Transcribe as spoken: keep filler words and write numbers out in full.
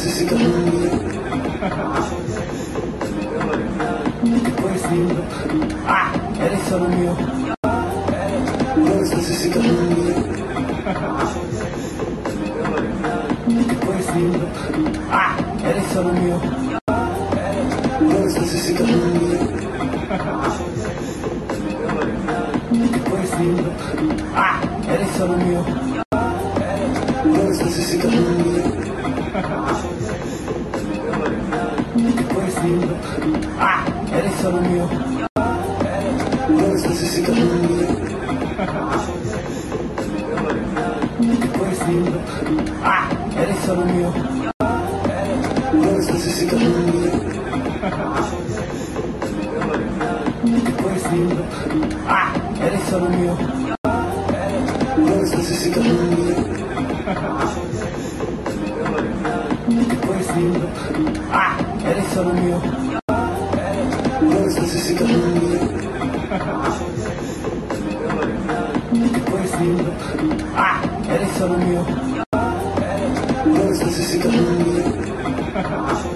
necesito pues lindo. Ah, eres solo mío. Pues necesito pues lindo. Ah, eres solo mío. Pues necesito pues lindo. Ah, eres solo mío. Pues necesito pues lindo. Ah, eres solo mío. Pues necesito pues lindo. Ah, eres solo mío. Pues necesito pues lindo. Ah, eres solo mío. Pues necesito pues lindo. Ah, eres solo mío. Pues necesito pues lindo. Ah, eres solo mío.